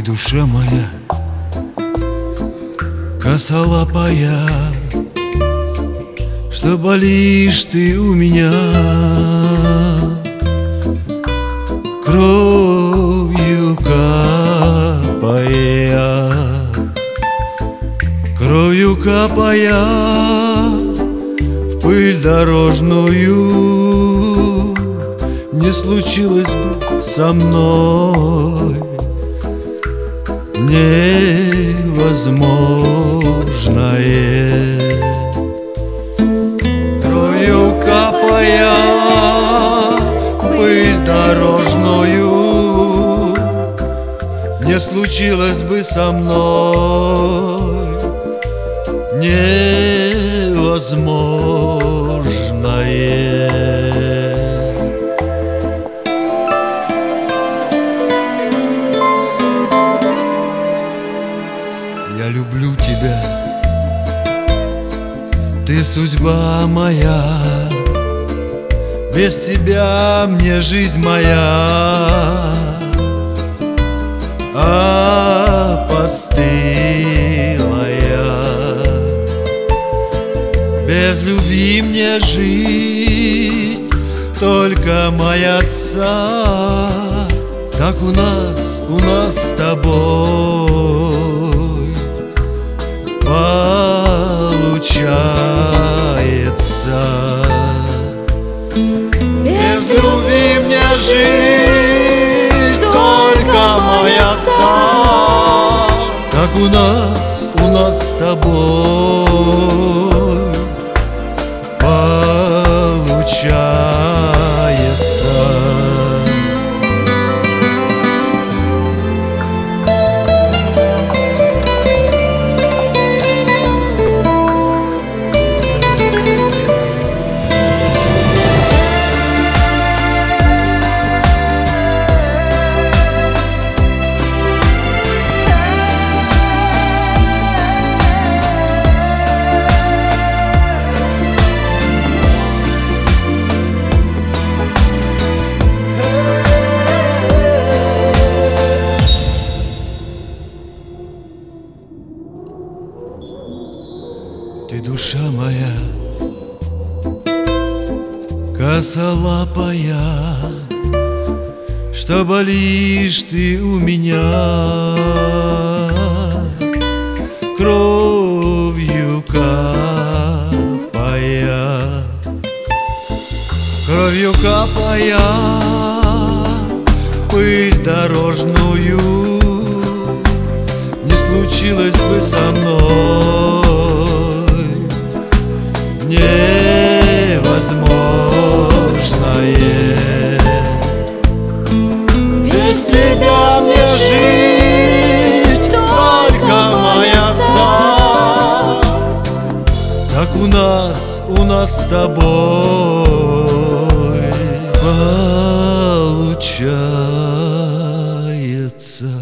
душа моя, косолапая, что болишь ты у меня, кровью капая в пыль дорожную. Не случилось бы со мной невозможное. Кровью капая в пыль дорожную, не случилось бы со мной невозможное. Я люблю тебя, ты судьба моя, без тебя мне жизнь моя опостылая. Без любви мне жить, только мояться. Так у нас с тобой получается. Без любви мне жить, только мояться. Так у нас с тобой получается. Ты душа моя, косолапая, что болишь ты у меня, кровью капая пыль дорожную. Не случилось бы со мной невозможное. Без тебя мне жить, только мояться. Так у нас с тобой получается.